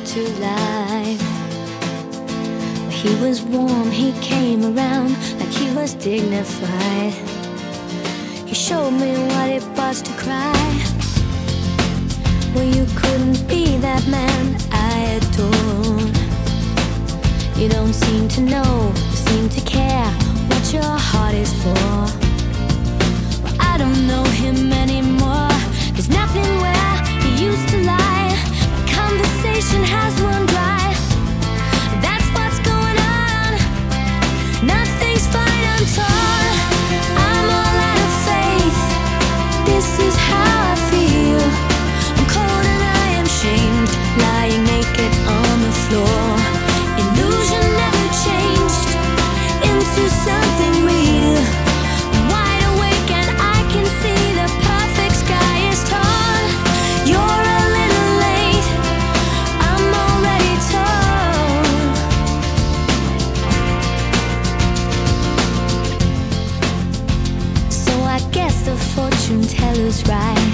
to life. He was warm, he came around like he was dignified. He showed me what it was to cry. Well, you couldn't be that man I adored. You don't seem to know, seem to care what your heart is for. Well, I don't know him anymore. There's nothing where he used to lie. The conversation has run dry. That's what's going on. Nothing's fine, I'm torn. I'm all out of faith. This is how I feel. I'm cold and I am shamed, lying naked on the floor. Illusion never changed into something real. I'm wide awake and I can see the perfect sky is torn. You're a little late, I'm already torn. So I guess the fortune teller's right.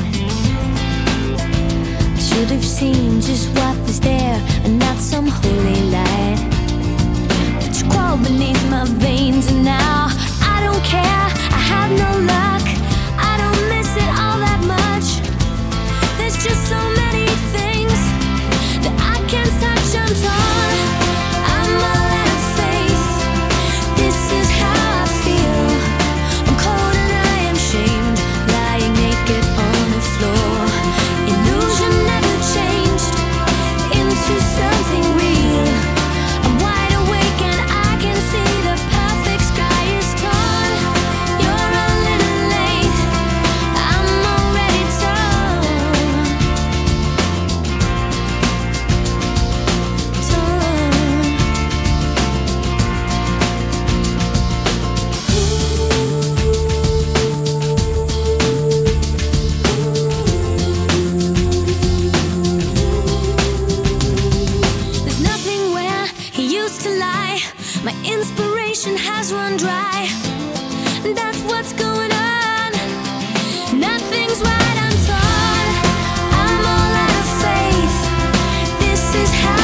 I should have seen just what was there and not some holy light. But you crawl beneath my veins and now I don't care, I have no luck. I don't miss it all that much. There's just so many things that I can't touch, I'm torn. I'm all out of faith. This is how I feel. I'm cold and I am shamed, lying naked on the floor. Illusion never changed into something real. I'm wide awake and I can see the perfect sky is torn. You're a little late, I'm already torn. There's nothing where he used to lie. My inspiration has run dry. That's what's going on. Nothing's right, I'm torn. I'm all out of faith. This is how